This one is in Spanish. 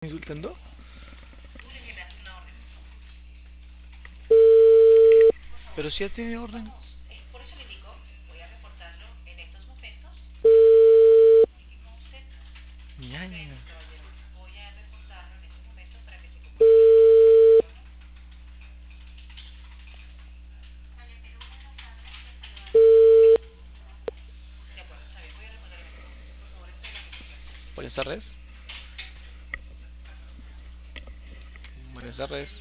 ¿Insultando? Pero si ya tiene orden. Ñaña. Buenas tardes. Buenas tardes.